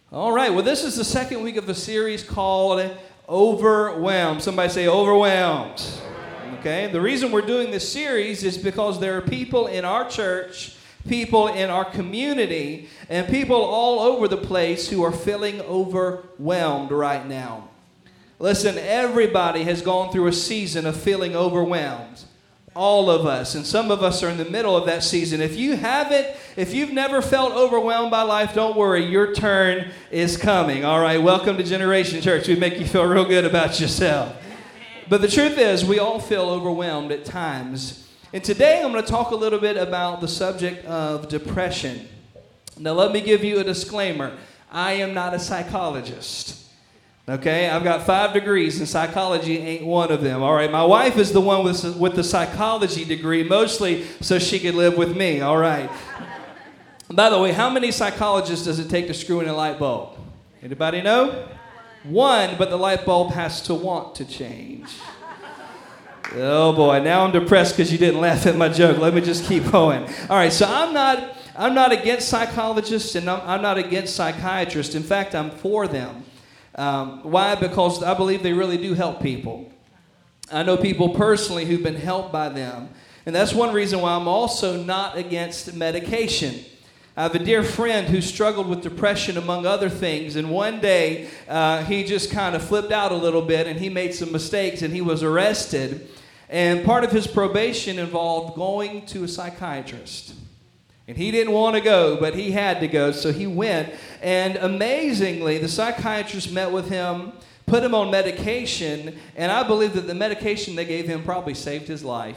All right, well, this is the second week of a series called Overwhelmed. Somebody say overwhelmed. Okay, the reason we're doing this series is because there are people in our church, people in our community, and people all over the place who are feeling overwhelmed right now. Listen, everybody has gone through a season of feeling overwhelmed. All of us, and some of us are in the middle of that season. If you've never felt overwhelmed by life, don't worry, your turn is coming. All right, welcome to Generation Church. We make you feel real good about yourself. But the truth is, we all feel overwhelmed at times. And today I'm going to talk a little bit about the subject of depression. Now let me give you a disclaimer. I am not a psychologist. Okay, I've got 5 degrees and psychology ain't one of them. All right, my wife is the one with the psychology degree, mostly so she could live with me. All right. By the way, how many psychologists does it take to screw in a light bulb? Anybody know? 1, but the light bulb has to want to change. Oh boy, now I'm depressed because you didn't laugh at my joke. Let me just keep going. All right, so I'm not against psychologists and I'm not against psychiatrists. In fact, I'm for them. Why? Because I believe they really do help people. I know people personally who've been helped by them. And that's one reason why I'm also not against medication. I have a dear friend who struggled with depression, among other things. And one day, he just kind of flipped out a little bit and he made some mistakes and he was arrested. And part of his probation involved going to a psychiatrist. And he didn't want to go, but he had to go, so he went. And amazingly, the psychiatrist met with him, put him on medication, and I believe that the medication they gave him probably saved his life.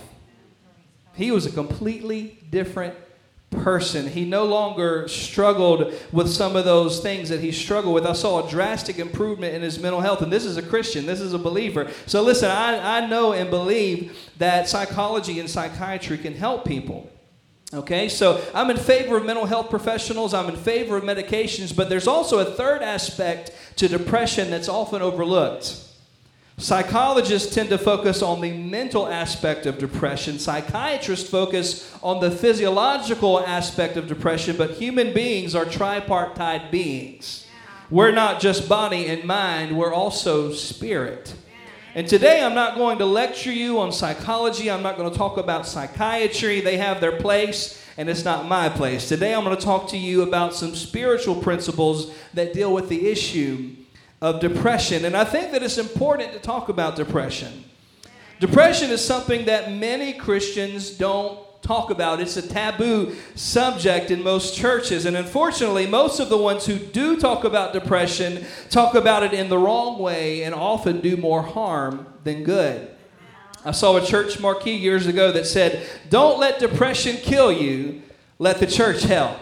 He was a completely different person. He no longer struggled with some of those things that he struggled with. I saw a drastic improvement in his mental health, and this is a Christian. This is a believer. So listen, I know and believe that psychology and psychiatry can help people. Okay, so I'm in favor of mental health professionals. I'm in favor of medications, but there's also a third aspect to depression that's often overlooked. Psychologists tend to focus on the mental aspect of depression. Psychiatrists focus on the physiological aspect of depression, but human beings are tripartite beings. We're not just body and mind, we're also spirit. And today I'm not going to lecture you on psychology. I'm not going to talk about psychiatry. They have their place, and it's not my place. Today I'm going to talk to you about some spiritual principles that deal with the issue of depression. And I think that it's important to talk about depression. Depression is something that many Christians don't talk about. It's a taboo subject in most churches. And unfortunately, most of the ones who do talk about depression talk about it in the wrong way and often do more harm than good. I saw a church marquee years ago that said, "Don't let depression kill you, let the church help."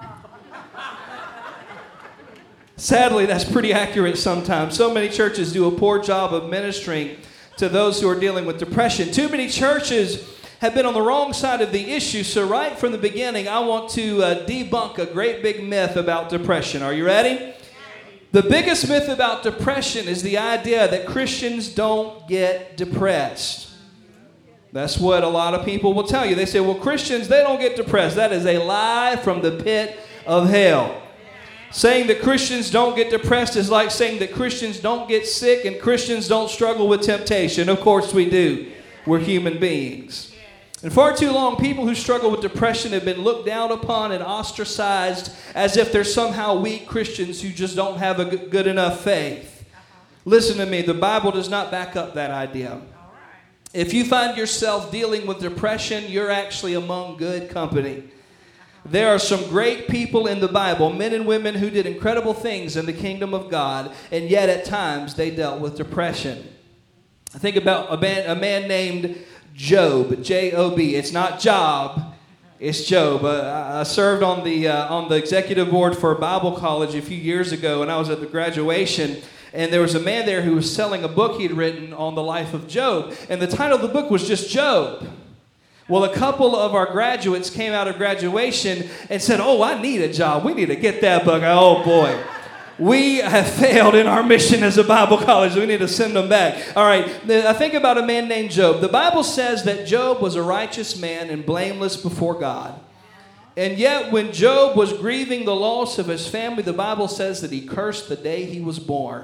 Sadly, that's pretty accurate sometimes. So many churches do a poor job of ministering to those who are dealing with depression. Too many churches have been on the wrong side of the issue. So right from the beginning, I want to debunk a great big myth about depression. Are you ready? The biggest myth about depression is the idea that Christians don't get depressed. That's what a lot of people will tell you. They say, well, Christians, they don't get depressed. That is a lie from the pit of hell. Saying that Christians don't get depressed is like saying that Christians don't get sick and Christians don't struggle with temptation. Of course we do. We're human beings. And far too long, people who struggle with depression have been looked down upon and ostracized as if they're somehow weak Christians who just don't have a good enough faith. Listen to me, the Bible does not back up that idea. If you find yourself dealing with depression, you're actually among good company. There are some great people in the Bible, men and women who did incredible things in the kingdom of God, and yet at times they dealt with depression. I think about a man named Job, J-O-B. It's not Job, it's Job. I served on the executive board for a Bible college a few years ago, and I was at the graduation, and there was a man there who was selling a book he'd written on the life of Job, and the title of the book was just Job. Well, a couple of our graduates came out of graduation and said, "Oh, I need a job. We need to get that book." Oh, boy. We have failed in our mission as a Bible college. We need to send them back. All right, I think about a man named Job. The Bible says that Job was a righteous man and blameless before God. And yet when Job was grieving the loss of his family, the Bible says that he cursed the day he was born.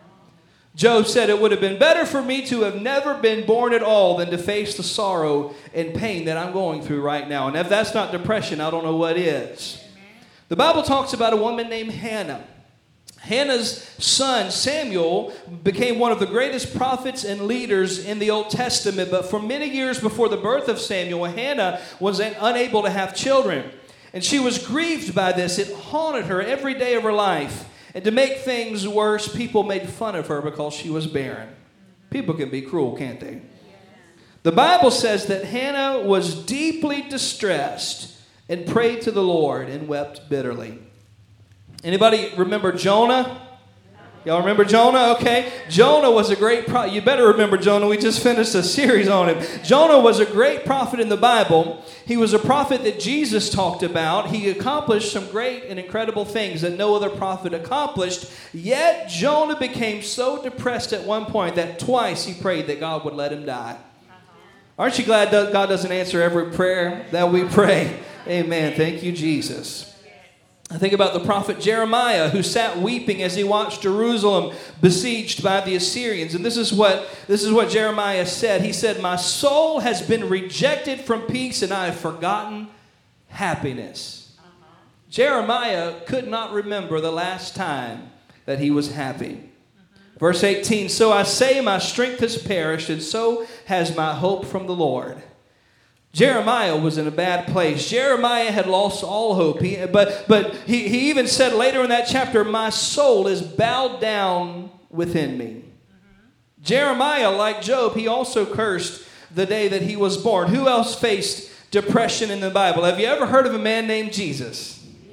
Job said, it would have been better for me to have never been born at all than to face the sorrow and pain that I'm going through right now. And if that's not depression, I don't know what is. The Bible talks about a woman named Hannah. Hannah's son, Samuel, became one of the greatest prophets and leaders in the Old Testament. But for many years before the birth of Samuel, Hannah was unable to have children. And she was grieved by this. It haunted her every day of her life. And to make things worse, people made fun of her because she was barren. People can be cruel, can't they? The Bible says that Hannah was deeply distressed and prayed to the Lord and wept bitterly. Anybody remember Jonah? Y'all remember Jonah? Okay. Jonah was a great prophet. You better remember Jonah. We just finished a series on him. Jonah was a great prophet in the Bible. He was a prophet that Jesus talked about. He accomplished some great and incredible things that no other prophet accomplished. Yet Jonah became so depressed at one point that twice he prayed that God would let him die. Aren't you glad that God doesn't answer every prayer that we pray? Amen. Thank you, Jesus. I think about the prophet Jeremiah, who sat weeping as he watched Jerusalem besieged by the Assyrians. And this is what Jeremiah said. He said, "My soul has been rejected from peace, and I have forgotten happiness." Jeremiah could not remember the last time that he was happy. Verse 18, "So I say my strength has perished, and so has my hope from the Lord." Jeremiah was in a bad place. Jeremiah had lost all hope. But he even said later in that chapter, "My soul is bowed down within me." Jeremiah, like Job, he also cursed the day that he was born. Who else faced depression in the Bible? Have you ever heard of a man named Jesus?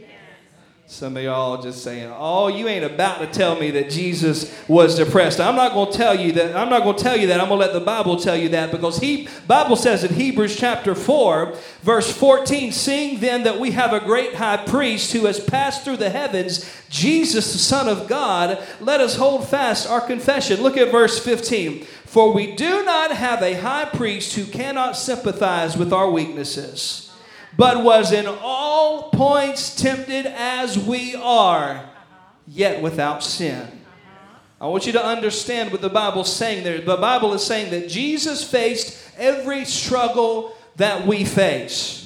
Some of y'all just saying, "Oh, you ain't about to tell me that Jesus was depressed." I'm not going to tell you that. I'm going to let the Bible tell you that, because Bible says in Hebrews chapter 4, verse 14, "Seeing then that we have a great high priest who has passed through the heavens, Jesus, the Son of God, let us hold fast our confession." Look at verse 15. "For we do not have a high priest who cannot sympathize with our weaknesses, but was in all points tempted as we are, yet without sin." I want you to understand what the Bible's saying there. The Bible is saying that Jesus faced every struggle that we face.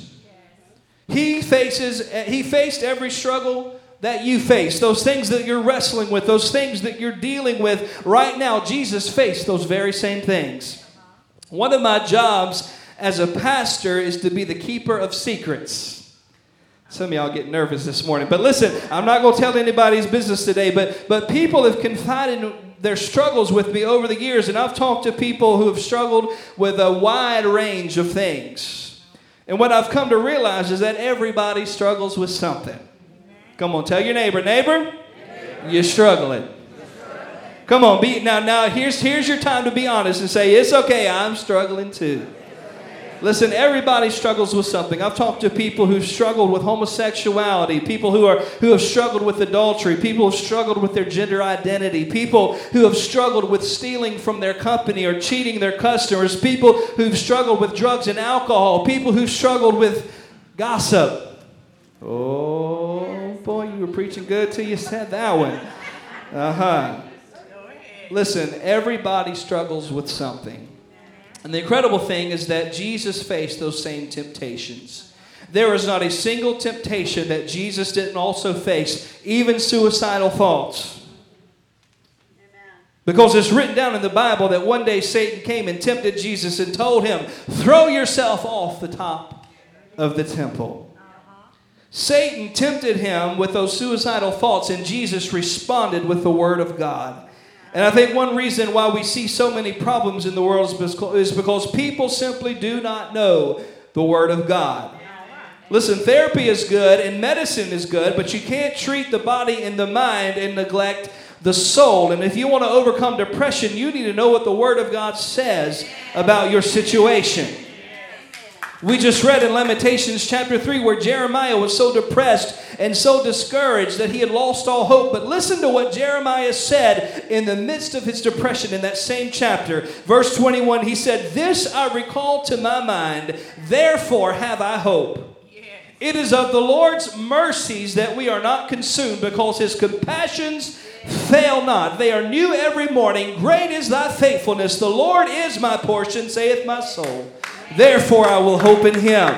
He faced every struggle that you face. Those things that you're wrestling with, those things that you're dealing with right now, Jesus faced those very same things. One of my jobs as a pastor is to be the keeper of secrets. Some of y'all get nervous this morning. But listen, I'm not going to tell anybody's business today, but people have confided their struggles with me over the years, and I've talked to people who have struggled with a wide range of things. And what I've come to realize is that everybody struggles with something. Come on, tell your neighbor, you're struggling. Come on, now here's your time to be honest and say, "It's okay, I'm struggling too." Listen, everybody struggles with something. I've talked to people who've struggled with homosexuality, people who have struggled with adultery, people who've struggled with their gender identity, people who have struggled with stealing from their company or cheating their customers, people who've struggled with drugs and alcohol, people who've struggled with gossip. Oh, boy, you were preaching good till you said that one. Listen, everybody struggles with something. And the incredible thing is that Jesus faced those same temptations. There is not a single temptation that Jesus didn't also face, even suicidal thoughts. Because it's written down in the Bible that one day Satan came and tempted Jesus and told him, "Throw yourself off the top of the temple." Satan tempted him with those suicidal thoughts, and Jesus responded with the Word of God. And I think one reason why we see so many problems in the world is because people simply do not know the Word of God. Listen, therapy is good and medicine is good, but you can't treat the body and the mind and neglect the soul. And if you want to overcome depression, you need to know what the Word of God says about your situation. We just read in Lamentations chapter 3 where Jeremiah was so depressed and so discouraged that he had lost all hope. But listen to what Jeremiah said in the midst of his depression in that same chapter. Verse 21, he said, "This I recall to my mind, therefore have I hope. It is of the Lord's mercies that we are not consumed, because his compassions fail not. They are new every morning. Great is thy faithfulness. The Lord is my portion, saith my soul. Therefore I will hope in him.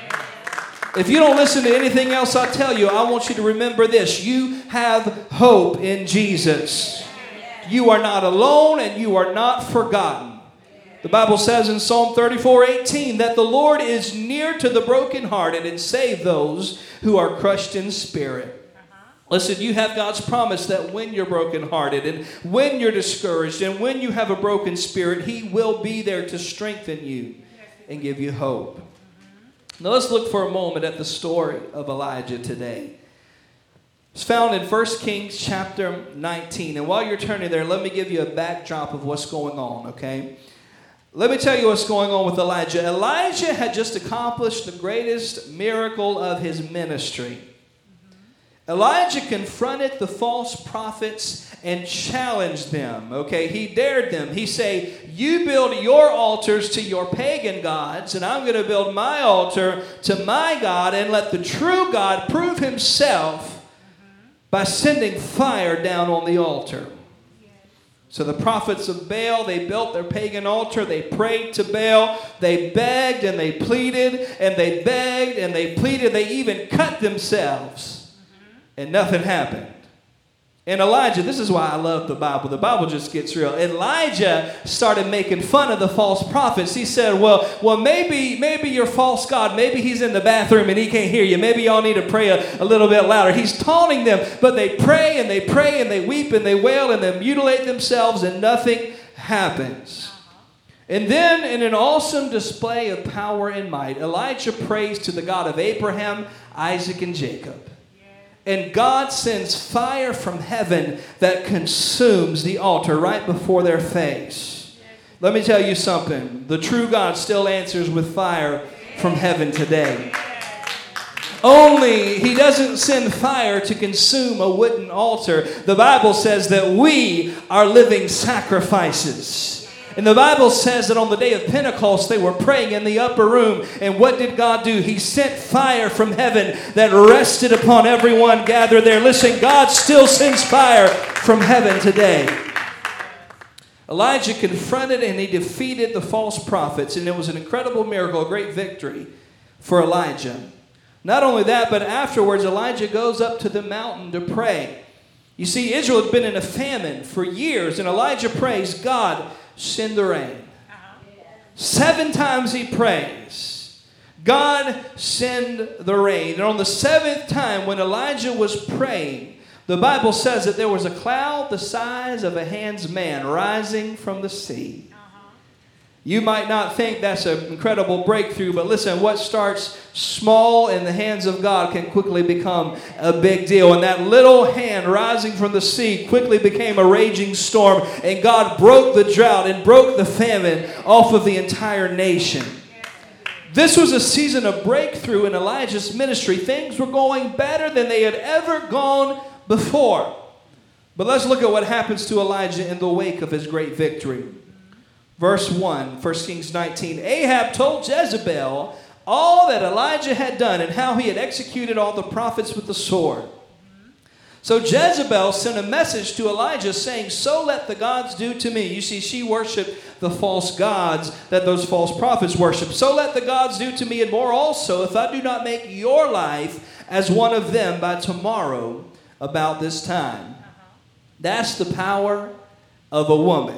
If you don't listen to anything else I tell you, I want you to remember this. You have hope in Jesus. You are not alone and you are not forgotten. The Bible says in Psalm 34:18 that the Lord is near to the brokenhearted and save those who are crushed in spirit. Listen, you have God's promise that when you're brokenhearted and when you're discouraged and when you have a broken spirit, he will be there to strengthen you and give you hope. Now let's look for a moment at the story of Elijah today. It's found in 1 Kings chapter 19. And while you're turning there, let me give you a backdrop of what's going on, okay? Let me tell you what's going on with Elijah. Elijah had just accomplished the greatest miracle of his ministry. Elijah confronted the false prophets and challenged them, okay? He dared them. He said, you build your altars to your pagan gods, and I'm going to build my altar to my God, and let the true God prove himself by sending fire down on the altar. So the prophets of Baal, they built their pagan altar. They prayed to Baal. They begged and they pleaded, and they begged and they pleaded. They even cut themselves. And nothing happened. And Elijah, this is why I love the Bible. The Bible just gets real. Elijah started making fun of the false prophets. He said, well, maybe your false God, maybe he's in the bathroom and he can't hear you. Maybe y'all need to pray a little bit louder. He's taunting them, but they pray and they pray and they weep and they wail and they mutilate themselves, and nothing happens. And then, in an awesome display of power and might, Elijah prays to the God of Abraham, Isaac, and Jacob. And God sends fire from heaven that consumes the altar right before their face. Let me tell you something. The true God still answers with fire from heaven today. Only he doesn't send fire to consume a wooden altar. The Bible says that we are living sacrifices. And the Bible says that on the day of Pentecost, they were praying in the upper room. And what did God do? He sent fire from heaven that rested upon everyone gathered there. Listen, God still sends fire from heaven today. Elijah confronted and he defeated the false prophets. And it was an incredible miracle, a great victory for Elijah. Not only that, but afterwards, Elijah goes up to the mountain to pray. You see, Israel had been in a famine for years. And Elijah prays, God, send the rain. 7 times he prays, God, send the rain. And on the 7th time, when Elijah was praying, the Bible says that there was a cloud the size of a hand's man rising from the sea. You might not think that's an incredible breakthrough, but listen, what starts small in the hands of God can quickly become a big deal. And that little hand rising from the sea quickly became a raging storm, and God broke the drought and broke the famine off of the entire nation. This was a season of breakthrough in Elijah's ministry. Things were going better than they had ever gone before. But let's look at what happens to Elijah in the wake of his great victory. Verse 1, 1 Kings 19. Ahab told Jezebel all that Elijah had done and how he had executed all the prophets with the sword. So Jezebel sent a message to Elijah saying, so let the gods do to me. You see, she worshiped the false gods that those false prophets worshiped. So let the gods do to me and more also, if I do not make your life as one of them by tomorrow about this time. That's the power of a woman.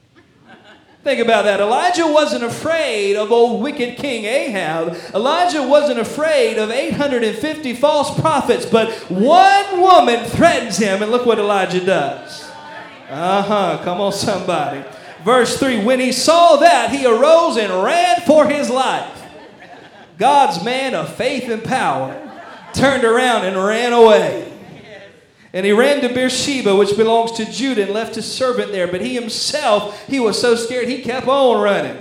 Think about that. Elijah wasn't afraid of old wicked King Ahab. Elijah wasn't afraid of 850 false prophets. But one woman threatens him, and look what Elijah does. Come on, somebody. Verse 3, when he saw that, he arose and ran for his life. God's man of faith and power turned around and ran away. And he ran to Beersheba, which belongs to Judah, and left his servant there. But he himself, he was so scared, he kept on running.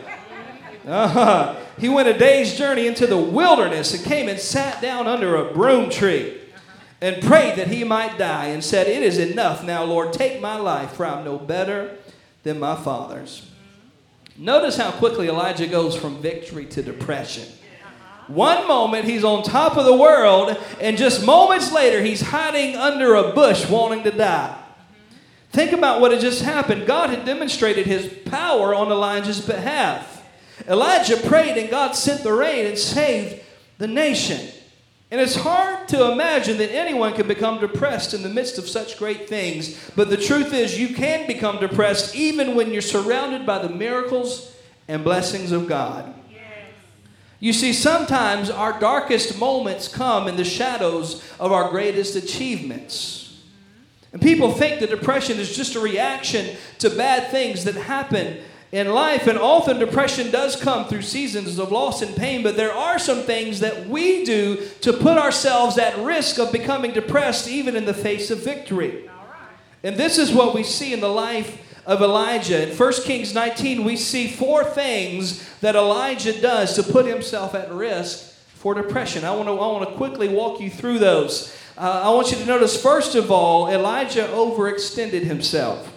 He went a day's journey into the wilderness and came and sat down under a broom tree and prayed that he might die and said, it is enough now, Lord, take my life, for I'm no better than my fathers. Notice how quickly Elijah goes from victory to depression. One moment he's on top of the world, and just moments later he's hiding under a bush wanting to die. Think about what had just happened. God had demonstrated his power on Elijah's behalf. Elijah prayed and God sent the rain and saved the nation. And it's hard to imagine that anyone can become depressed in the midst of such great things. But the truth is, you can become depressed even when you're surrounded by the miracles and blessings of God. You see, sometimes our darkest moments come in the shadows of our greatest achievements. And people think that depression is just a reaction to bad things that happen in life. And often depression does come through seasons of loss and pain. But there are some things that we do to put ourselves at risk of becoming depressed even in the face of victory. And this is what we see in the life of Elijah. In 1 Kings 19, we see 4 things that Elijah does to put himself at risk for depression. I want to quickly walk you through those. I want you to notice, first of all, Elijah overextended himself.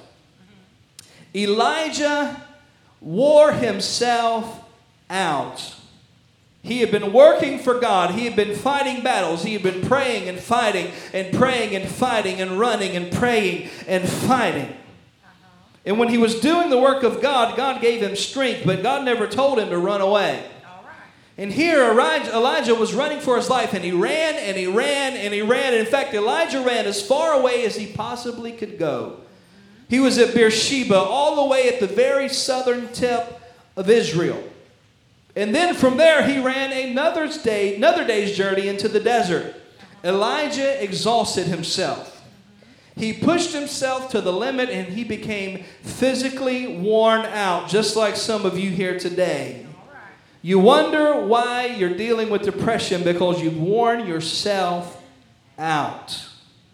Elijah wore himself out. He had been working for God. He had been fighting battles. He had been praying and fighting and praying and fighting and running and praying and fighting. And when he was doing the work of God, God gave him strength, but God never told him to run away. And here Elijah was running for his life, and he ran and he ran and he ran. In fact, Elijah ran as far away as he possibly could go. He was at Beersheba, all the way at the very southern tip of Israel. And then from there, he ran another day's journey into the desert. Elijah exhausted himself. He pushed himself to the limit, and he became physically worn out, just like some of you here today. You wonder why you're dealing with depression, because you've worn yourself out.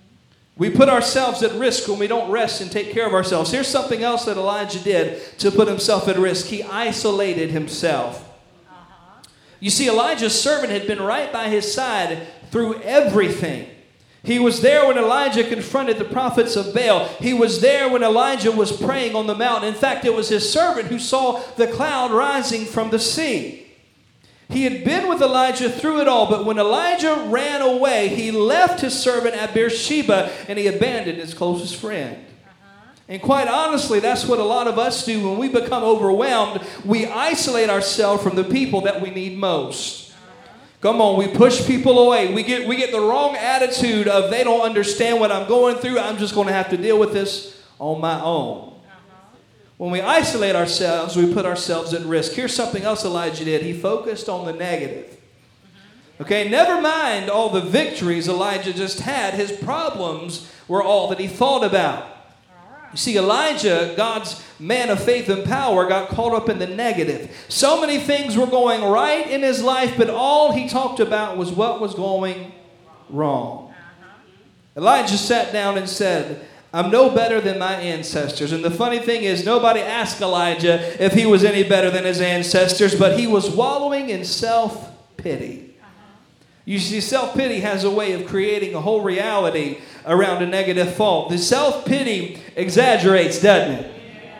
We put ourselves at risk when we don't rest and take care of ourselves. Here's something else that Elijah did to put himself at risk. He isolated himself. You see, Elijah's servant had been right by his side through everything. He was there when Elijah confronted the prophets of Baal. He was there when Elijah was praying on the mountain. In fact, it was his servant who saw the cloud rising from the sea. He had been with Elijah through it all, but when Elijah ran away, he left his servant at Beersheba and he abandoned his closest friend. And quite honestly, that's what a lot of us do when we become overwhelmed. We isolate ourselves from the people that we need most. Come on, we push people away. We get the wrong attitude of they don't understand what I'm going through. I'm just going to have to deal with this on my own. When we isolate ourselves, we put ourselves at risk. Here's something else Elijah did. He focused on the negative. Okay, never mind all the victories Elijah just had. His problems were all that he thought about. You see, Elijah, God's man of faith and power, got caught up in the negative. So many things were going right in his life, but all he talked about was what was going wrong. Elijah sat down and said, I'm no better than my ancestors. And the funny thing is, nobody asked Elijah if he was any better than his ancestors, but he was wallowing in self-pity. You see, self-pity has a way of creating a whole reality around a negative thought. The self-pity exaggerates, doesn't it?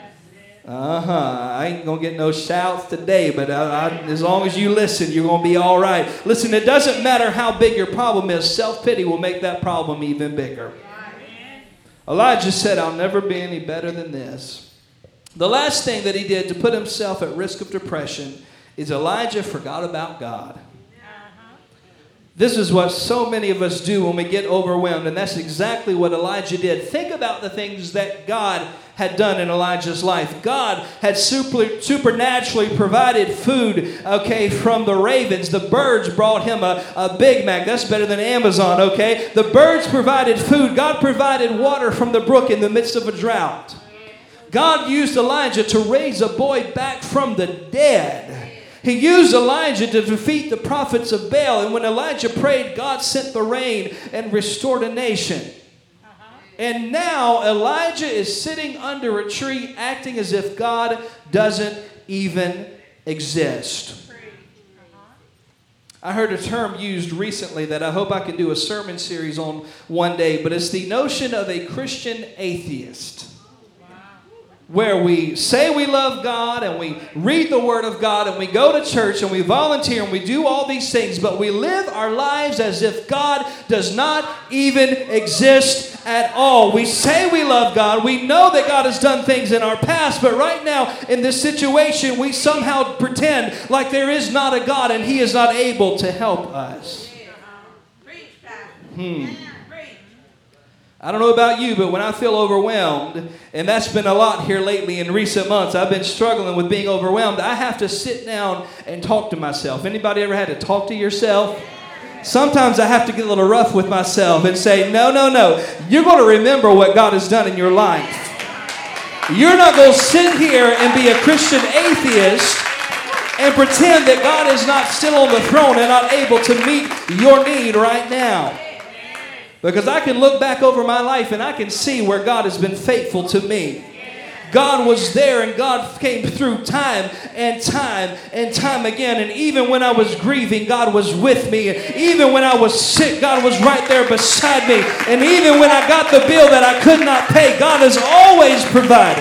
I ain't going to get no shouts today, but as long as you listen, you're going to be all right. Listen, it doesn't matter how big your problem is. Self-pity will make that problem even bigger. Elijah said, I'll never be any better than this. The last thing that he did to put himself at risk of depression is Elijah forgot about God. This is what so many of us do when we get overwhelmed, and that's exactly what Elijah did. Think about the things that God had done in Elijah's life. God had supernaturally provided food, okay, from the ravens. The birds brought him a Big Mac. That's better than Amazon, okay? The birds provided food. God provided water from the brook in the midst of a drought. God used Elijah to raise a boy back from the dead. He used Elijah to defeat the prophets of Baal. And when Elijah prayed, God sent the rain and restored a nation. And now Elijah is sitting under a tree acting as if God doesn't even exist. I heard a term used recently that I hope I can do a sermon series on one day, but it's the notion of a Christian atheist. where we say we love God and we read the Word of God and we go to church and we volunteer and we do all these things, but we live our lives as if God does not even exist at all. We say we love God. We know that God has done things in our past, but right now in this situation, we somehow pretend like there is not a God and He is not able to help us. I don't know about you, but when I feel overwhelmed, and that's been a lot here lately in recent months, I've been struggling with being overwhelmed. I have to sit down and talk to myself. Anybody ever had to talk to yourself? Sometimes I have to get a little rough with myself and say, no. You're going to remember what God has done in your life. You're not going to sit here and be a Christian atheist and pretend that God is not still on the throne and not able to meet your need right now. Because I can look back over my life and I can see where God has been faithful to me. God was there and God came through time and time again. And even when I was grieving, God was with me. And even when I was sick, God was right there beside me. And even when I got the bill that I could not pay, God has always provided.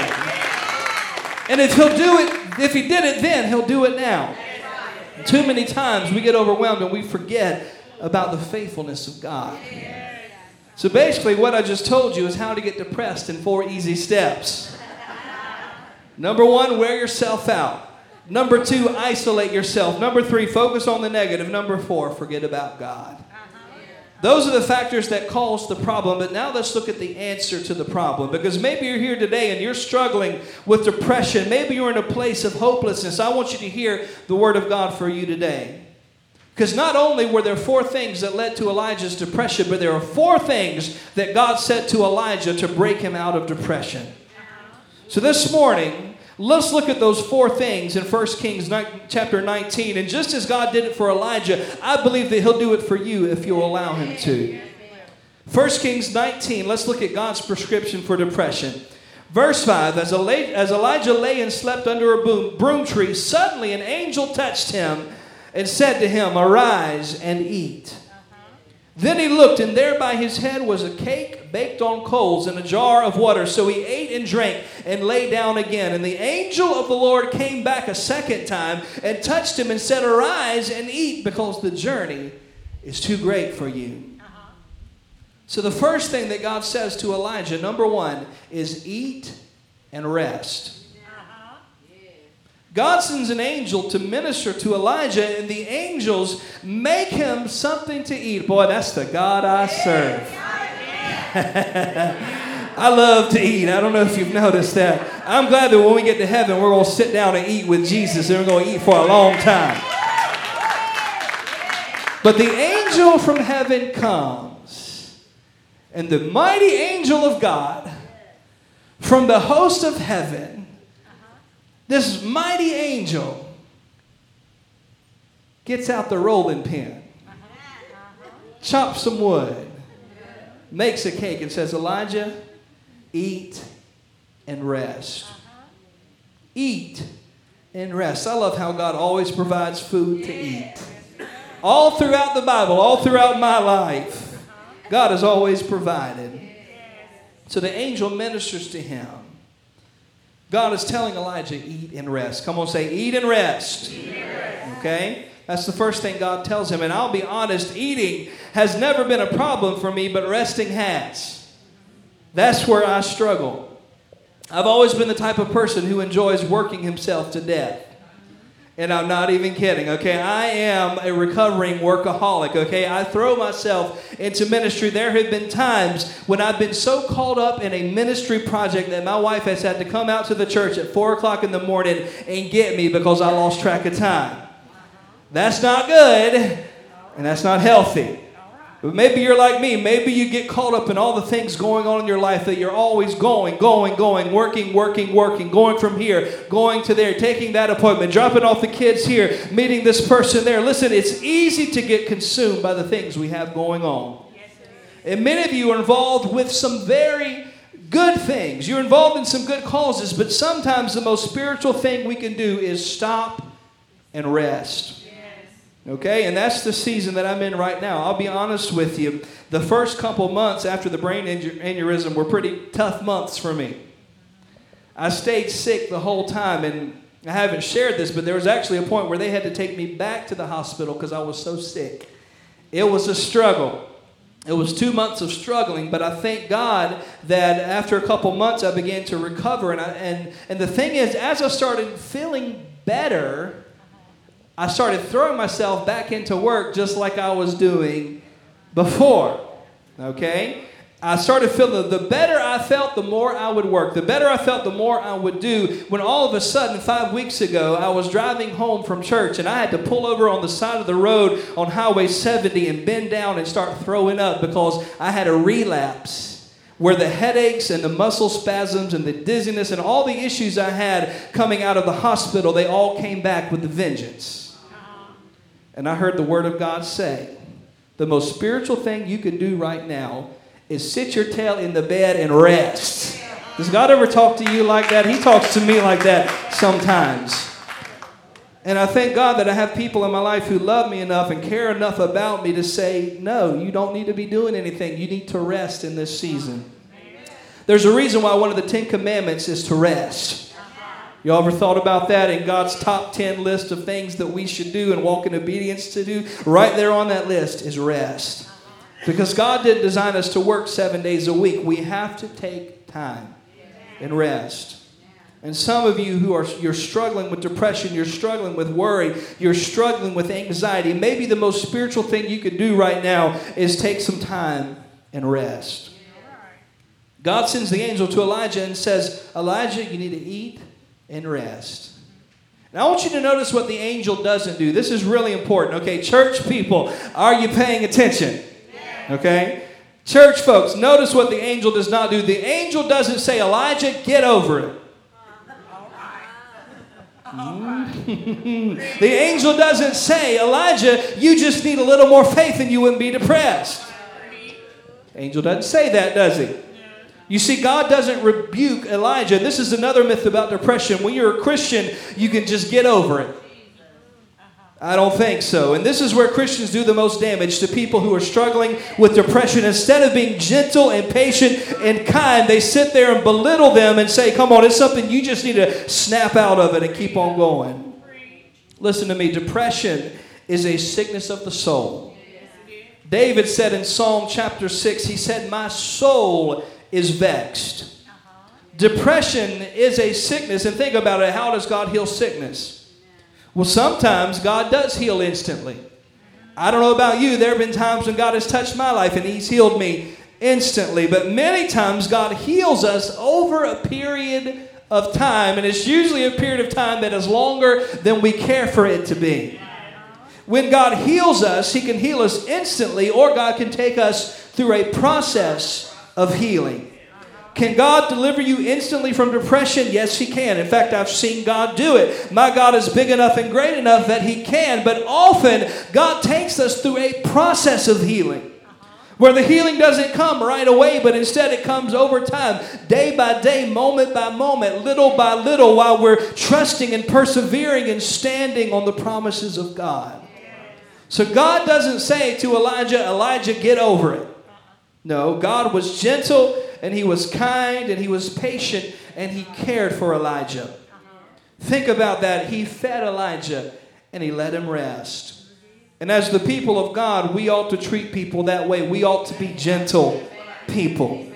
And if He'll do it, if He did it then, He'll do it now. Too many times we get overwhelmed and we forget about the faithfulness of God. So basically what I just told you is how to get depressed in 4 easy steps. Number 1, wear yourself out. Number 2, isolate yourself. Number 3, focus on the negative. Number 4, forget about God. Those are the factors that cause the problem. But now let's look at the answer to the problem. Because maybe you're here today and you're struggling with depression. Maybe you're in a place of hopelessness. I want you to hear the Word of God for you today. Because not only were there 4 things that led to Elijah's depression, but there are 4 things that God said to Elijah to break him out of depression. So this morning, let's look at those 4 things in 1 Kings chapter 19. And just as God did it for Elijah, I believe that He'll do it for you if you'll allow Him to. 1 Kings 19, let's look at God's prescription for depression. Verse 5, as Elijah lay and slept under a broom tree, suddenly an angel touched him and said to him, "Arise and eat." Then he looked, and there by his head was a cake baked on coals and a jar of water. So he ate and drank and lay down again. And the angel of the Lord came back a second time and touched him and said, "Arise and eat, because the journey is too great for you." So the first thing that God says to Elijah, number 1, is eat and rest. God sends an angel to minister to Elijah, and the angels make him something to eat. Boy, that's the God I serve. I love to eat. I don't know if you've noticed that. I'm glad that when we get to heaven, we're going to sit down and eat with Jesus, and we're going to eat for a long time. But the angel from heaven comes, and the mighty angel of God from the host of heaven, this mighty angel, gets out the rolling pin, chops some wood, makes a cake, and says, "Elijah, eat and rest." Eat and rest. I love how God always provides food to eat. All throughout the Bible, all throughout my life, God has always provided. So the angel ministers to him. God is telling Elijah, eat and rest. Come on, say, eat and rest. Eat and rest. Okay? That's the first thing God tells him. And I'll be honest, eating has never been a problem for me, but resting has. That's where I struggle. I've always been the type of person who enjoys working himself to death. And I'm not even kidding, okay? I am a recovering workaholic, okay? I throw myself into ministry. There have been times when I've been so caught up in a ministry project that my wife has had to come out to the church at 4 o'clock in the morning and get me because I lost track of time. That's not good, and that's not healthy. But maybe you're like me. Maybe you get caught up in all the things going on in your life that you're always going, working, going from here, going to there, taking that appointment, dropping off the kids here, meeting this person there. Listen, it's easy to get consumed by the things we have going on. And many of you are involved with some very good things. You're involved in some good causes, but sometimes the most spiritual thing we can do is stop and rest. Okay, and that's the season that I'm in right now. I'll be honest with you. The first couple months after the brain aneurysm were pretty tough months for me. I stayed sick the whole time, and I haven't shared this, but there was actually a point where they had to take me back to the hospital because I was so sick. It was a struggle. It was 2 months of struggling, but I thank God that after a couple months I began to recover. And the thing is, as I started feeling better, I started throwing myself back into work just like I was doing before. Okay? I started feeling the better I felt, the more I would work. The better I felt, the more I would do. When all of a sudden, 5 weeks ago, I was driving home from church and I had to pull over on the side of the road on Highway 70 and bend down and start throwing up because I had a relapse where the headaches and the muscle spasms and the dizziness and all the issues I had coming out of the hospital, they all came back with a vengeance. And I heard the Word of God say, the most spiritual thing you can do right now is sit your tail in the bed and rest. Does God ever talk to you like that? He talks to me like that sometimes. And I thank God that I have people in my life who love me enough and care enough about me to say, no, you don't need to be doing anything. You need to rest in this season. There's a reason why one of the 10 commandments is to rest. You ever thought about that? In God's top 10 list of things that we should do and walk in obedience to do, right there on that list is rest. Because God didn't design us to work 7 days a week. We have to take time and rest. And some of you you're struggling with depression, you're struggling with worry, you're struggling with anxiety. Maybe the most spiritual thing you could do right now is take some time and rest. God sends the angel to Elijah and says, Elijah, you need to eat and rest. Now I want you to notice what the angel doesn't do. This is really important. Okay, church people, are you paying attention? Okay? Church folks, notice what the angel does not do. The angel doesn't say, Elijah, get over it. The angel doesn't say, Elijah, you just need a little more faith and you wouldn't be depressed. The angel doesn't say that, does he? You see, God doesn't rebuke Elijah. This is another myth about depression. When you're a Christian, you can just get over it. I don't think so. And this is where Christians do the most damage to people who are struggling with depression. Instead of being gentle and patient and kind, they sit there and belittle them and say, come on, it's something you just need to snap out of it and keep on going. Listen to me. Depression is a sickness of the soul. David said in Psalm chapter 6, he said, my soul is vexed. Depression is a sickness. And think about it. How does God heal sickness? Well, sometimes God does heal instantly. I don't know about you. There have been times when God has touched my life and He's healed me instantly. But many times God heals us over a period of time. And it's usually a period of time that is longer than we care for it to be. When God heals us, He can heal us instantly, or God can take us through a process of healing. Can God deliver you instantly from depression? Yes, He can. In fact, I've seen God do it. My God is big enough and great enough that He can. But often, God takes us through a process of healing, where the healing doesn't come right away, but instead it comes over time, day by day, moment by moment, little by little, while we're trusting and persevering and standing on the promises of God. So God doesn't say to Elijah, Elijah, get over it. No, God was gentle and He was kind and He was patient and He cared for Elijah. Think about that. He fed Elijah and He let him rest. And as the people of God, we ought to treat people that way. We ought to be gentle people.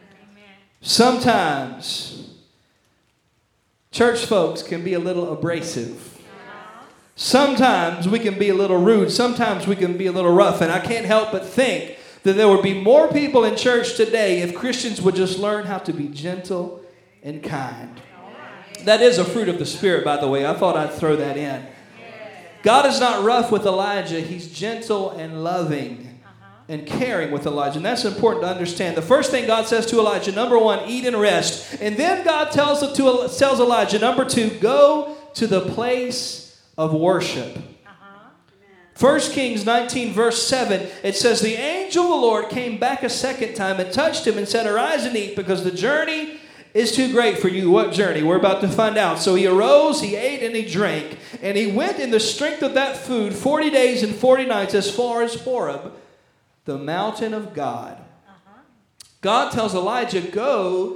Sometimes church folks can be a little abrasive. Sometimes we can be a little rude. Sometimes we can be a little rough. And I can't help but think that there would be more people in church today if Christians would just learn how to be gentle and kind. That is a fruit of the Spirit, by the way. I thought I'd throw that in. God is not rough with Elijah. He's gentle and loving and caring with Elijah. And that's important to understand. The first thing God says to Elijah, number one, eat and rest. And then God tells Elijah, number two, go to the place of worship. 1 Kings 19 verse 7, it says, the angel of the Lord came back a second time and touched him and said, arise and eat, because the journey is too great for you. What journey? We're about to find out. So he arose, he ate and he drank, and he went in the strength of that food 40 days and 40 nights as far as Horeb, the mountain of God. God tells Elijah, go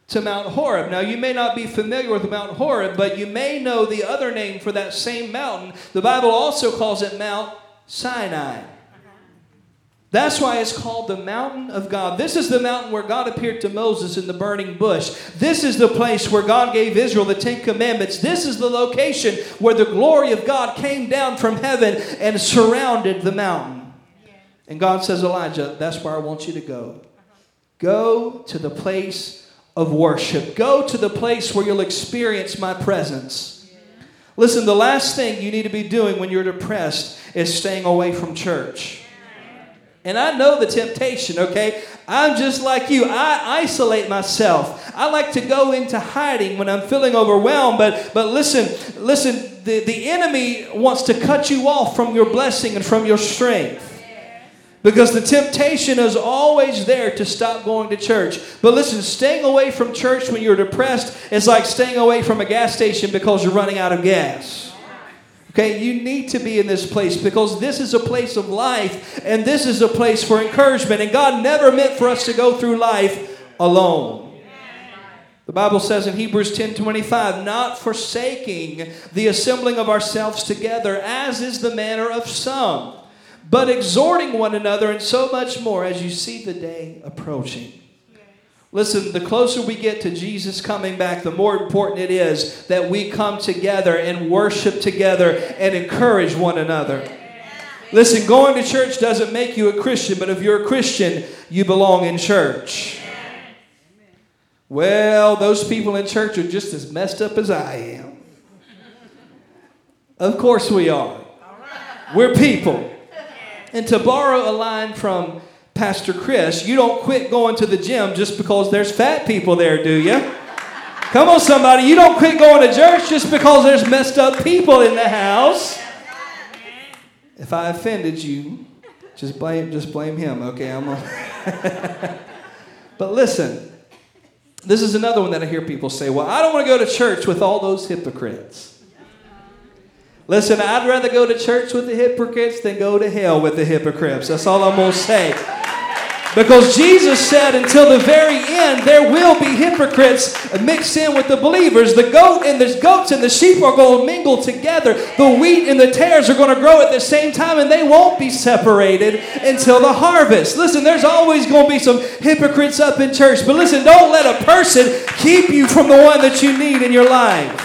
to Mount Horeb. Now, you may not be familiar with Mount Horeb, but you may know the other name for that same mountain. The Bible also calls it Mount Sinai. That's why it's called the mountain of God. This is the mountain where God appeared to Moses in the burning bush. This is the place where God gave Israel the Ten Commandments. This is the location where the glory of God came down from heaven and surrounded the mountain. And God says, Elijah, that's where I want you to go. Go to the place of worship. Go to the place where you'll experience my presence. Listen, the last thing you need to be doing when you're depressed is staying away from church. And I know the temptation, okay? I'm just like you. I isolate myself. I like to go into hiding when I'm feeling overwhelmed. But listen, the enemy wants to cut you off from your blessing and from your strength. Because the temptation is always there to stop going to church. But listen, staying away from church when you're depressed is like staying away from a gas station because you're running out of gas. Okay, you need to be in this place because this is a place of life and this is a place for encouragement. And God never meant for us to go through life alone. The Bible says in Hebrews 10:25, not forsaking the assembling of ourselves together, as is the manner of some, but exhorting one another, and so much more as you see the day approaching. Listen, the closer we get to Jesus coming back, the more important it is that we come together and worship together and encourage one another. Listen, going to church doesn't make you a Christian, but if you're a Christian, you belong in church. Well, those people in church are just as messed up as I am. Of course we are. We're people. And to borrow a line from Pastor Chris, you don't quit going to the gym just because there's fat people there, do you? Come on, somebody. You don't quit going to church just because there's messed up people in the house. If I offended you, just blame him, okay? But listen, this is another one that I hear people say, well, I don't want to go to church with all those hypocrites. Listen, I'd rather go to church with the hypocrites than go to hell with the hypocrites. That's all I'm going to say. Because Jesus said until the very end, there will be hypocrites mixed in with the believers. The goats and the sheep are going to mingle together. The wheat and the tares are going to grow at the same time, and they won't be separated until the harvest. Listen, there's always going to be some hypocrites up in church. But listen, don't let a person keep you from the one that you need in your life.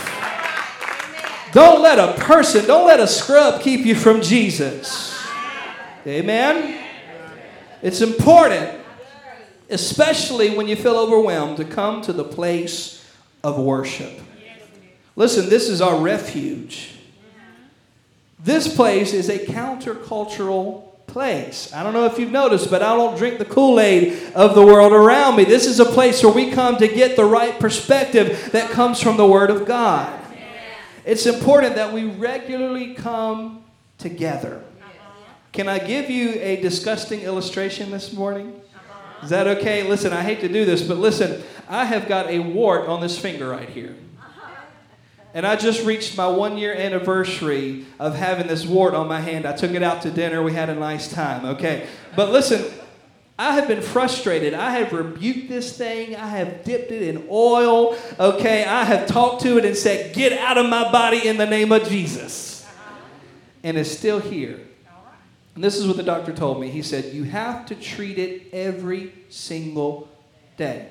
Don't let a scrub keep you from Jesus. Amen? It's important, especially when you feel overwhelmed, to come to the place of worship. Listen, this is our refuge. This place is a countercultural place. I don't know if you've noticed, but I don't drink the Kool-Aid of the world around me. This is a place where we come to get the right perspective that comes from the Word of God. It's important that we regularly come together. Can I give you a disgusting illustration this morning? Is that okay? Listen, I hate to do this, but listen, I have got a wart on this finger right here. And I just reached my 1-year anniversary of having this wart on my hand. I took it out to dinner. We had a nice time, okay? But listen, I have been frustrated. I have rebuked this thing. I have dipped it in oil, okay? I have talked to it and said, get out of my body in the name of Jesus. And it's still here. And this is what the doctor told me. He said, you have to treat it every single day.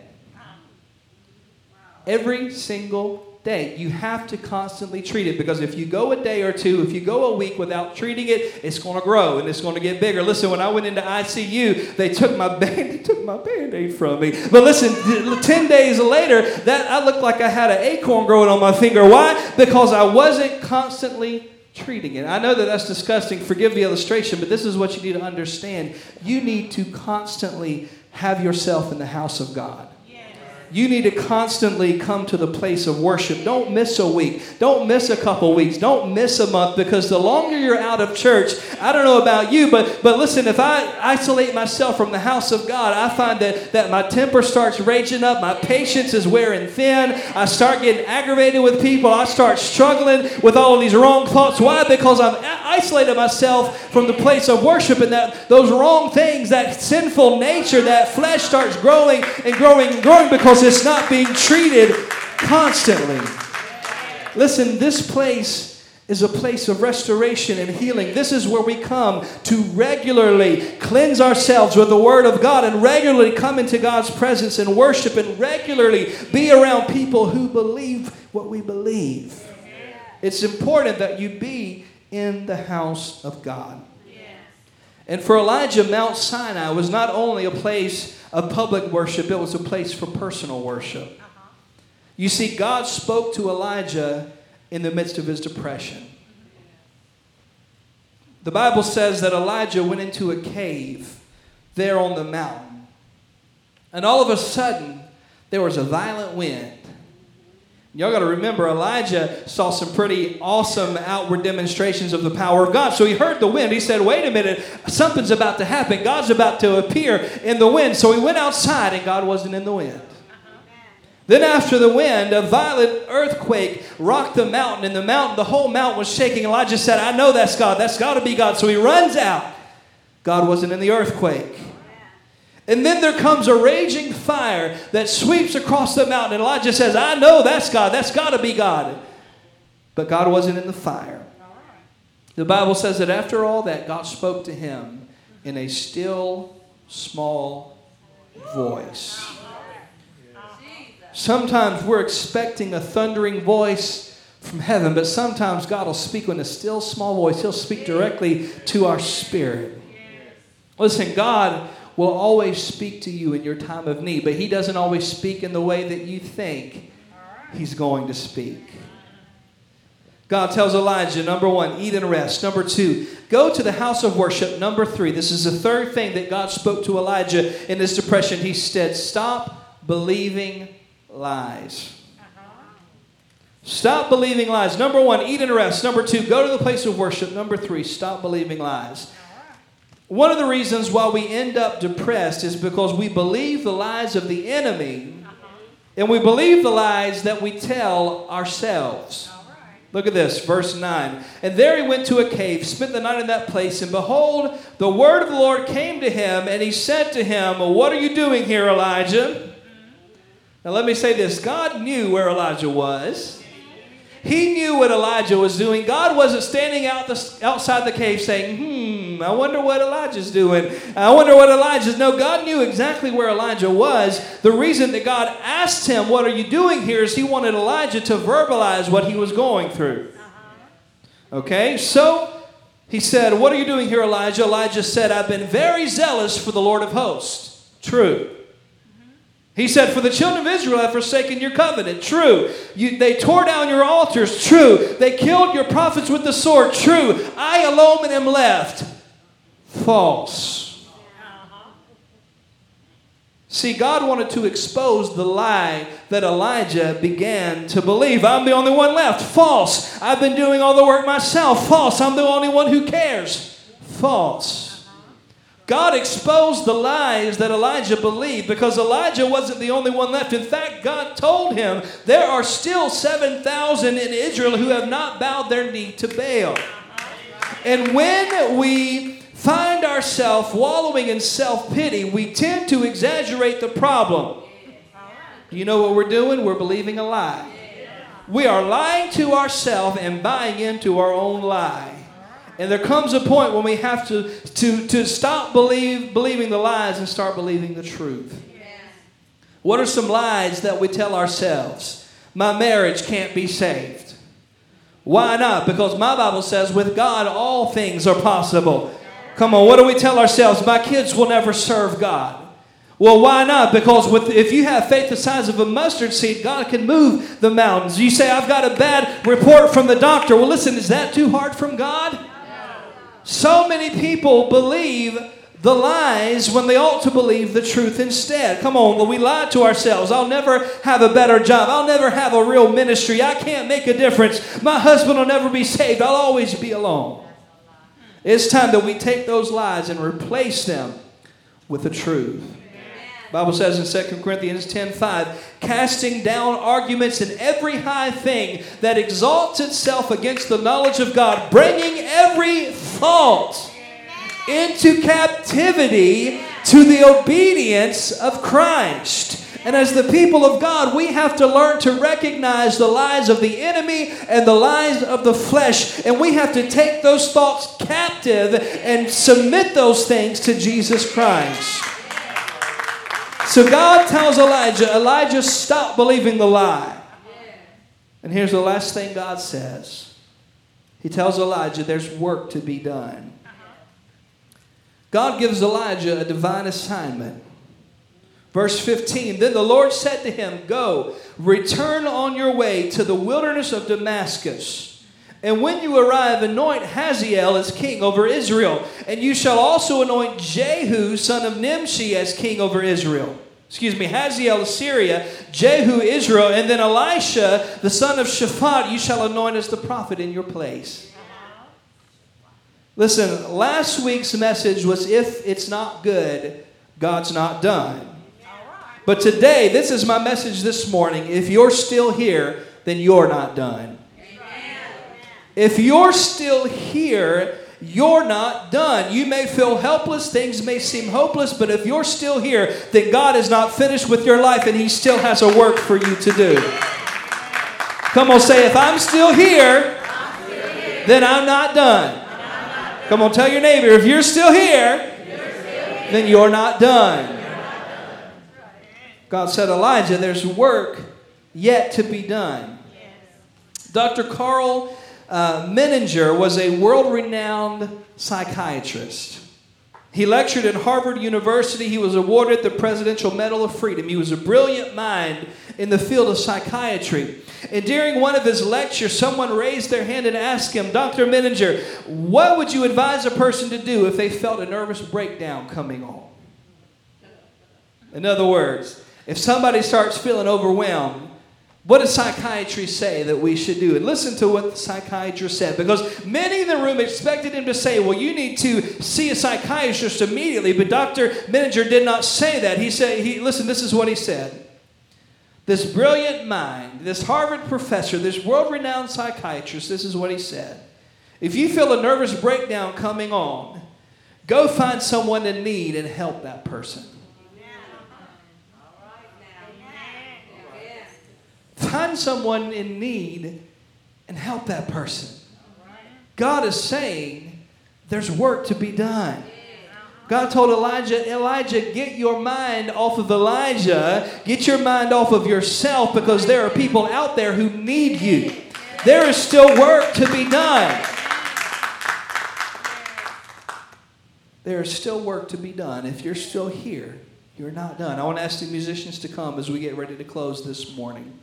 Every single day. You have to constantly treat it, because if you go a day or two, if you go a week without treating it, it's going to grow and it's going to get bigger. Listen, when I went into ICU, they took my Band-Aid from me. But listen, 10 days later, I looked like I had an acorn growing on my finger. Why? Because I wasn't constantly treating it. I know that that's disgusting. Forgive the illustration, but this is what you need to understand. You need to constantly have yourself in the house of God. You need to constantly come to the place of worship. Don't miss a week. Don't miss a couple weeks. Don't miss a month, because the longer you're out of church, I don't know about you, but listen, if I isolate myself from the house of God, I find that my temper starts raging up. My patience is wearing thin. I start getting aggravated with people. I start struggling with all of these wrong thoughts. Why? Because I'm isolated myself from the place of worship, and that those wrong things, that sinful nature, that flesh starts growing and growing and growing because it's not being treated constantly. Listen, this place is a place of restoration and healing. This is where we come to regularly cleanse ourselves with the Word of God and regularly come into God's presence and worship and regularly be around people who believe what we believe. It's important that you be in the house of God. And for Elijah, Mount Sinai was not only a place of public worship, it was a place for personal worship. You see, God spoke to Elijah in the midst of his depression. The Bible says that Elijah went into a cave there on the mountain. And all of a sudden, there was a violent wind. Y'all got to remember, Elijah saw some pretty awesome outward demonstrations of the power of God. So he heard the wind. He said, wait a minute, something's about to happen. God's about to appear in the wind. So he went outside and God wasn't in the wind. Then after the wind, a violent earthquake rocked the mountain, and the whole mountain was shaking. Elijah said, I know that's God. That's got to be God. So he runs out. God wasn't in the earthquake. And then there comes a raging fire that sweeps across the mountain. And Elijah says, I know that's God. That's got to be God. But God wasn't in the fire. The Bible says that after all that, God spoke to him in a still, small voice. Sometimes we're expecting a thundering voice from heaven, but sometimes God will speak in a still, small voice. He'll speak directly to our spirit. Listen, God will always speak to you in your time of need, but He doesn't always speak in the way that you think He's going to speak. God tells Elijah, number 1, eat and rest. Number 2, go to the house of worship. Number 3, this is the third thing that God spoke to Elijah in his depression. He said, stop believing lies. Stop believing lies. Number 1, eat and rest. Number 2, go to the place of worship. Number 3, stop believing lies. One of the reasons why we end up depressed is because we believe the lies of the enemy, and we believe the lies that we tell ourselves. Look at this, verse 9. And there he went to a cave, spent the night in that place, and behold, the word of the Lord came to him, and he said to him, what are you doing here, Elijah? Now let me say this. God knew where Elijah was. He knew what Elijah was doing. God wasn't standing outside the cave saying, I wonder what Elijah's doing. I wonder what Elijah's... No, God knew exactly where Elijah was. The reason that God asked him, what are you doing here, is he wanted Elijah to verbalize what he was going through. Okay, so he said, what are you doing here, Elijah? Elijah said, I've been very zealous for the Lord of hosts. True. He said, for the children of Israel have forsaken your covenant. True. They tore down your altars. True. They killed your prophets with the sword. True. I alone am left. False. See, God wanted to expose the lie that Elijah began to believe. I'm the only one left. False. I've been doing all the work myself. False. I'm the only one who cares. False. God exposed the lies that Elijah believed because Elijah wasn't the only one left. In fact, God told him there are still 7,000 in Israel who have not bowed their knee to Baal. And when we find ourselves wallowing in self-pity, we tend to exaggerate the problem. You know what we're doing? We're believing a lie. We are lying to ourselves and buying into our own lie. And there comes a point when we have to stop believing the lies and start believing the truth. What are some lies that we tell ourselves? My marriage can't be saved. Why not? Because my Bible says with God all things are possible. Come on, what do we tell ourselves? My kids will never serve God. Well, why not? Because if you have faith the size of a mustard seed, God can move the mountains. You say, I've got a bad report from the doctor. Well, listen, is that too hard from God? So many people believe the lies when they ought to believe the truth instead. Come on, well, we lie to ourselves. I'll never have a better job. I'll never have a real ministry. I can't make a difference. My husband will never be saved. I'll always be alone. It's time that we take those lies and replace them with the truth. The Bible says in 2 Corinthians 10:5, casting down arguments and every high thing that exalts itself against the knowledge of God, bringing every thought into captivity to the obedience of Christ. And as the people of God, we have to learn to recognize the lies of the enemy and the lies of the flesh. And we have to take those thoughts captive and submit those things to Jesus Christ. So God tells Elijah, stop believing the lie. And here's the last thing God says. He tells Elijah there's work to be done. God gives Elijah a divine assignment. Verse 15, then the Lord said to him, go, return on your way to the wilderness of Damascus. And when you arrive, anoint Hazael as king over Israel. And you shall also anoint Jehu, son of Nimshi, as king over Israel. Hazael is Syria, Jehu Israel, and then Elisha, the son of Shaphat, you shall anoint as the prophet in your place. Listen, last week's message was if it's not good, God's not done. But today, this is my message this morning. If you're still here, then you're not done. If you're still here, you're not done. You may feel helpless. Things may seem hopeless. But if you're still here, then God is not finished with your life and He still has a work for you to do. Come on, say, if I'm still here, then I'm not done. Come on, tell your neighbor, if you're still here, then you're not done. God said, Elijah, there's work yet to be done. Dr. Carl Menninger was a world-renowned psychiatrist. He lectured at Harvard University. He was awarded the Presidential Medal of Freedom. He was a brilliant mind in the field of psychiatry. And during one of his lectures, someone raised their hand and asked him, Dr. Menninger, what would you advise a person to do if they felt a nervous breakdown coming on? In other words, if somebody starts feeling overwhelmed, what does psychiatry say that we should do? And listen to what the psychiatrist said, because many in the room expected him to say, well, you need to see a psychiatrist immediately. But Dr. Menninger did not say that. He said, listen, this is what he said. This brilliant mind, this Harvard professor, this world-renowned psychiatrist, this is what he said. If you feel a nervous breakdown coming on, go find someone in need and help that person. Find someone in need and help that person. God is saying there's work to be done. God told Elijah, get your mind off of Elijah. Get your mind off of yourself, because there are people out there who need you. There is still work to be done. There is still work to be done. If you're still here, you're not done. I want to ask the musicians to come as we get ready to close this morning.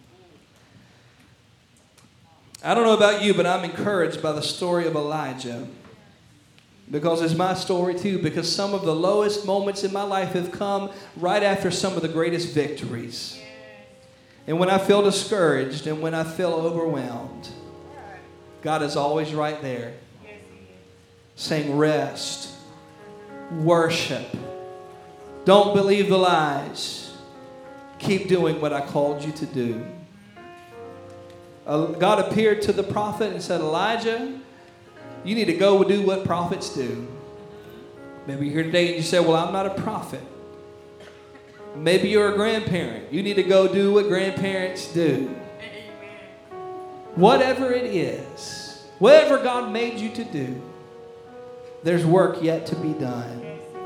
I don't know about you, but I'm encouraged by the story of Elijah, because it's my story too, because some of the lowest moments in my life have come right after some of the greatest victories. And when I feel discouraged and when I feel overwhelmed, God is always right there saying, rest, worship, don't believe the lies, keep doing what I called you to do. God appeared to the prophet and said, Elijah, you need to go do what prophets do. Maybe you're here today and you say, well, I'm not a prophet. Maybe you're a grandparent. You need to go do what grandparents do. Whatever it is, whatever God made you to do, there's work yet to be done.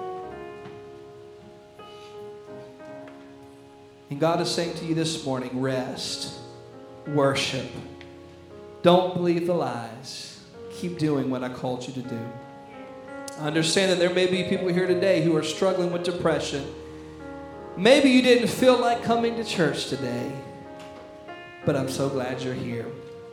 And God is saying to you this morning, rest. Worship. Don't believe the lies. Keep doing what I called you to do. I understand that there may be people here today who are struggling with depression. Maybe you didn't feel like coming to church today, but I'm so glad you're here.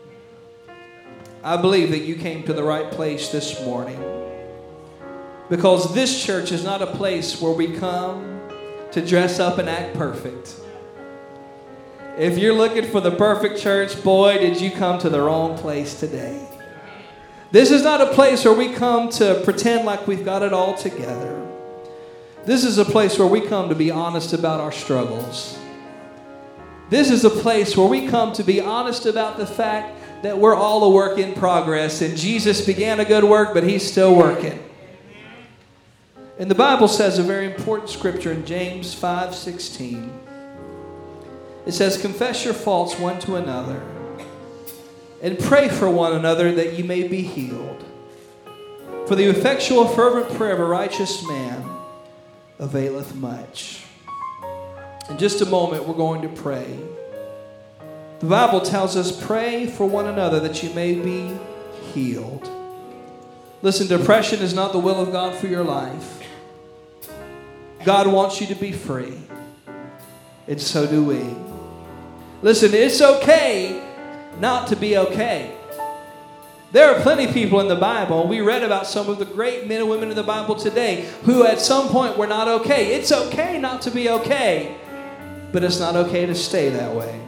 I believe that you came to the right place this morning, because this church is not a place where we come to dress up and act perfect. If you're looking for the perfect church, boy, did you come to the wrong place today. This is not a place where we come to pretend like we've got it all together. This is a place where we come to be honest about our struggles. This is a place where we come to be honest about the fact that we're all a work in progress, and Jesus began a good work, but He's still working. And the Bible says a very important scripture in James 5:16. It says, confess your faults one to another, and pray for one another that you may be healed. For the effectual fervent prayer of a righteous man availeth much. In just a moment, we're going to pray. The Bible tells us, pray for one another that you may be healed. Listen, depression is not the will of God for your life. God wants you to be free. And so do we. Listen, it's okay not to be okay. There are plenty of people in the Bible. We read about some of the great men and women in the Bible today who at some point were not okay. It's okay not to be okay, but it's not okay to stay that way.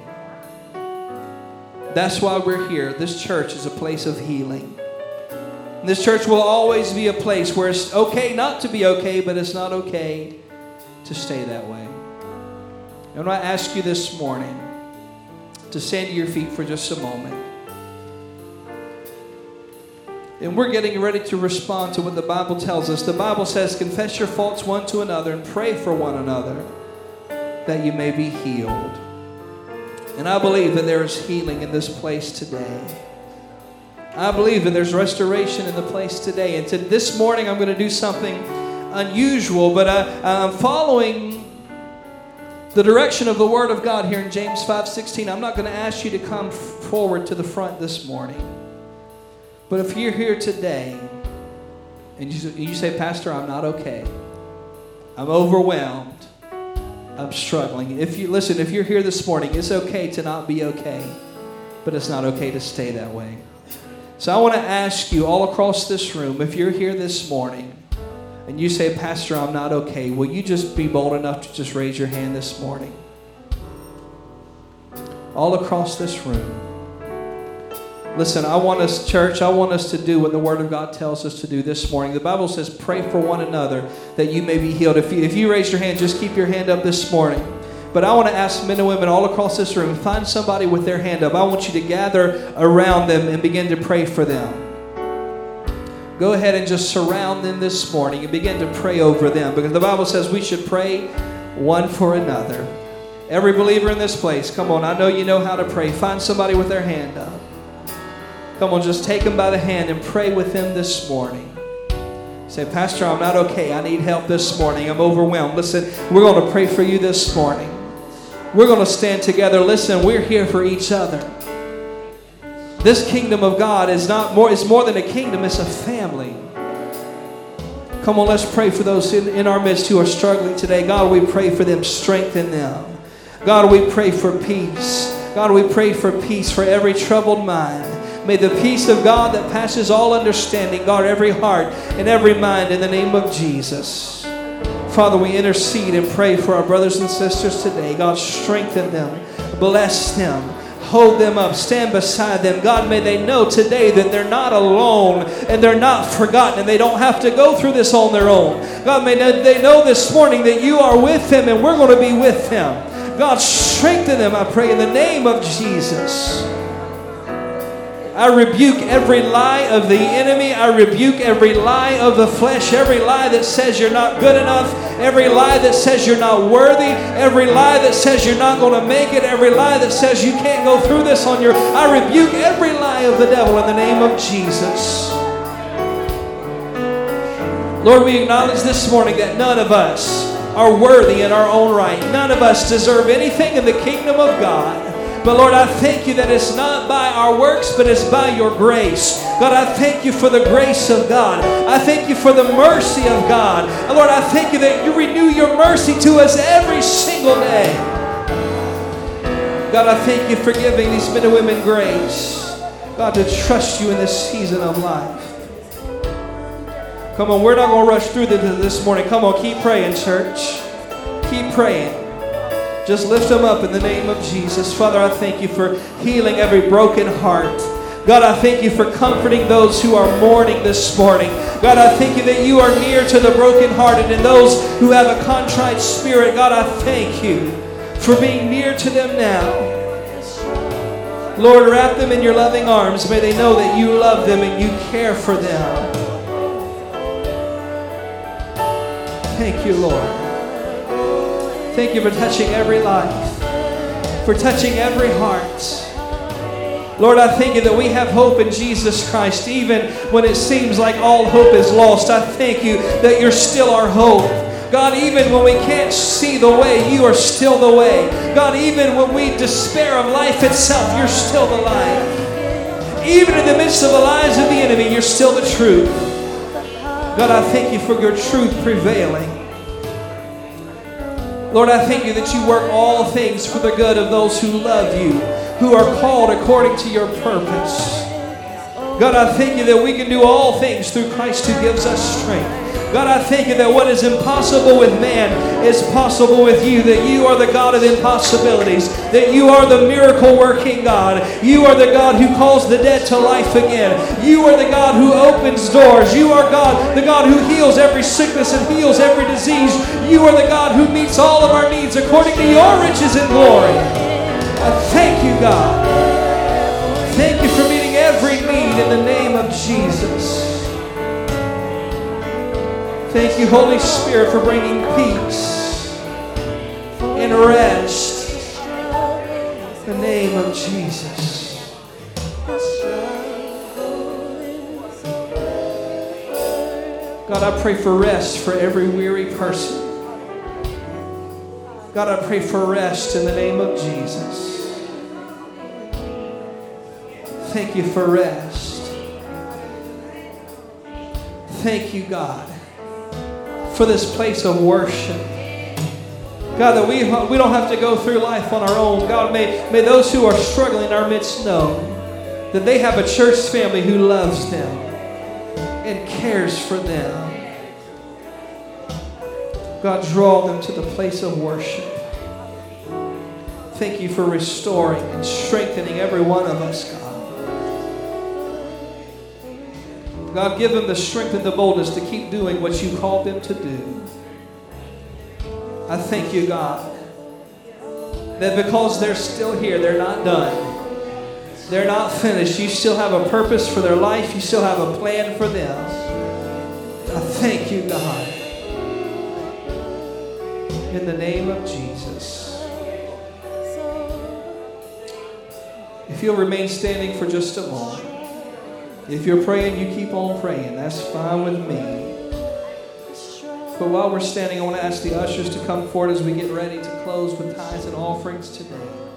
That's why we're here. This church is a place of healing. And this church will always be a place where it's okay not to be okay, but it's not okay to stay that way. And I ask you this morning to stand to your feet for just a moment. And we're getting ready to respond to what the Bible tells us. The Bible says, confess your faults one to another and pray for one another that you may be healed. And I believe that there is healing in this place today. I believe that there's restoration in the place today. And this morning I'm going to do something unusual, but I'm following the direction of the Word of God here in James 5:16. I'm not going to ask you to come forward to the front this morning. But if you're here today and you say, Pastor, I'm not okay. I'm overwhelmed. I'm struggling. If you're here this morning, it's okay to not be okay, but it's not okay to stay that way. So I want to ask you all across this room, if you're here this morning and you say, Pastor, I'm not okay, will you just be bold enough to just raise your hand this morning? All across this room. Listen, I want us to do what the Word of God tells us to do this morning. The Bible says, pray for one another that you may be healed. If you raise your hand, just keep your hand up this morning. But I want to ask men and women all across this room, find somebody with their hand up. I want you to gather around them and begin to pray for them. Go ahead and just surround them this morning and begin to pray over them. Because the Bible says we should pray one for another. Every believer in this place, come on, I know you know how to pray. Find somebody with their hand up. Come on, just take them by the hand and pray with them this morning. Say, Pastor, I'm not okay. I need help this morning. I'm overwhelmed. Listen, we're going to pray for you this morning. We're going to stand together. Listen, we're here for each other. This kingdom of God is more than a kingdom. It's a family. Come on, let's pray for those in our midst who are struggling today. God, we pray for them. Strengthen them. God, we pray for peace. God, we pray for peace for every troubled mind. May the peace of God that passes all understanding guard every heart and every mind in the name of Jesus. Father, we intercede and pray for our brothers and sisters today. God, strengthen them. Bless them. Hold them up. Stand beside them. God, may they know today that they're not alone and they're not forgotten and they don't have to go through this on their own. God, may they know this morning that you are with them and we're going to be with them. God, strengthen them, I pray, in the name of Jesus. I rebuke every lie of the enemy. I rebuke every lie of the flesh. Every lie that says you're not good enough. Every lie that says you're not worthy. Every lie that says you're not going to make it. Every lie that says you can't go through this on your own. I rebuke every lie of the devil in the name of Jesus. Lord, we acknowledge this morning that none of us are worthy in our own right. None of us deserve anything in the kingdom of God. But Lord, I thank you that it's not by our works, but it's by your grace. God, I thank you for the grace of God. I thank you for the mercy of God. And Lord, I thank you that you renew your mercy to us every single day. God, I thank you for giving these men and women grace. God, to trust you in this season of life. Come on, we're not going to rush through this morning. Come on, keep praying, church. Keep praying. Just lift them up in the name of Jesus. Father, I thank you for healing every broken heart. God, I thank you for comforting those who are mourning this morning. God, I thank you that you are near to the brokenhearted and those who have a contrite spirit. God, I thank you for being near to them now. Lord, wrap them in your loving arms. May they know that you love them and you care for them. Thank you, Lord. Thank you for touching every life, for touching every heart. Lord, I thank you that we have hope in Jesus Christ, even when it seems like all hope is lost. I thank you that you're still our hope. God, even when we can't see the way, you are still the way. God, even when we despair of life itself, you're still the light. Even in the midst of the lies of the enemy, you're still the truth. God, I thank you for your truth prevailing. Lord, I thank you that you work all things for the good of those who love you, who are called according to your purpose. God, I thank you that we can do all things through Christ who gives us strength. God, I thank you that what is impossible with man is possible with you, that you are the God of impossibilities, that you are the miracle working God. You are the God who calls the dead to life again. You are the God who opens doors. You are God, the God who heals every sickness and heals every disease. You are the God who meets all of our needs according to your riches and glory. I thank you, God. Thank you for meeting every need in the name of Jesus. Thank you, Holy Spirit, for bringing peace and rest in the name of Jesus. God, I pray for rest for every weary person. God, I pray for rest in the name of Jesus. Thank you for rest. Thank you, God, for this place of worship. God, that we don't have to go through life on our own. God, may those who are struggling in our midst know that they have a church family who loves them and cares for them. God, draw them to the place of worship. Thank you for restoring and strengthening every one of us, God. God, give them the strength and the boldness to keep doing what you called them to do. I thank you, God, that because they're still here, they're not done. They're not finished. You still have a purpose for their life. You still have a plan for them. I thank you, God, in the name of Jesus. If you'll remain standing for just a moment. If you're praying, you keep on praying. That's fine with me. But while we're standing, I want to ask the ushers to come forward as we get ready to close with tithes and offerings today.